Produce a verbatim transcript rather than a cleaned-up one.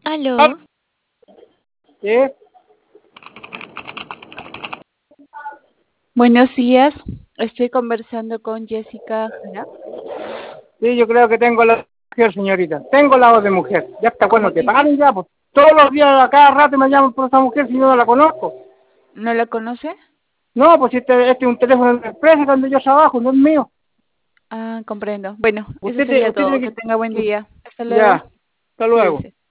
Aló, ¿Sí? buenos días. Estoy conversando con Jessica Jara. Sí, yo creo que tengo la mujer, señorita. Tengo la voz de mujer. Ya está, ¿Cómo bueno, que dice? paren ya, pues. Todos los días, a cada rato me llaman por esa mujer si yo no la conozco. ¿No la conoce? No, pues este, este es un teléfono de la empresa donde yo trabajo, no es mío. Ah, comprendo. Bueno, eso Usted, te- sería usted todo. tiene Que que... tenga buen día. Hasta luego. Ya, hasta luego. Cuídese.